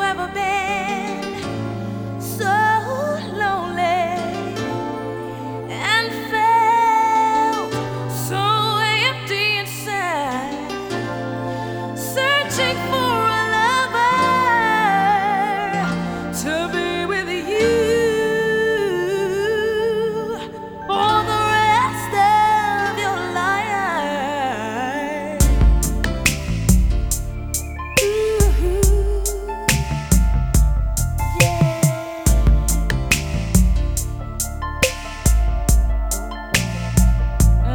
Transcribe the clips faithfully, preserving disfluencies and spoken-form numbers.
ever been so lonely and felt so empty inside, searching for a lover to be with you for the rest of your life? Ooh, yeah. Uh,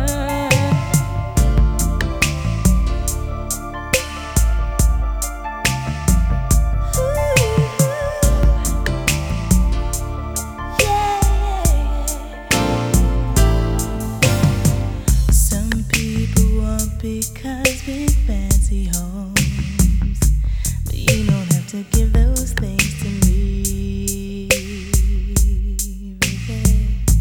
Some people want big cars, big fancy homes, but you don't have to give those things to me, baby.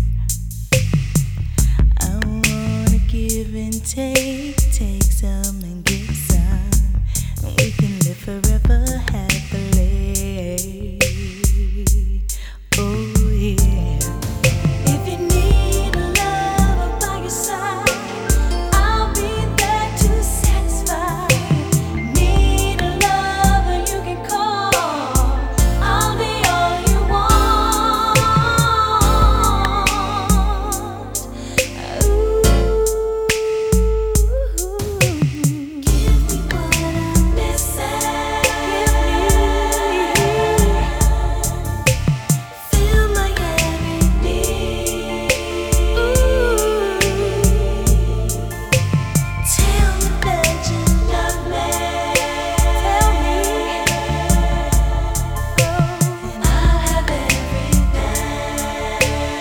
I wanna give and take, take some and give some, and we can live forever happily. Oh yeah. If you need a lover by your side, I'll be there to satisfy. Need a lover you can call, I'll be all you want. Ooh, give me what I'm missing. Fill my every need. Ooh, tell me that you love me. Tell me, and I'll have everything.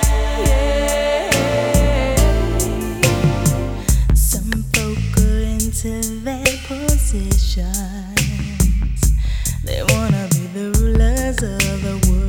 Yeah. Some folk are into their positions. They wanna be the rulers of the world.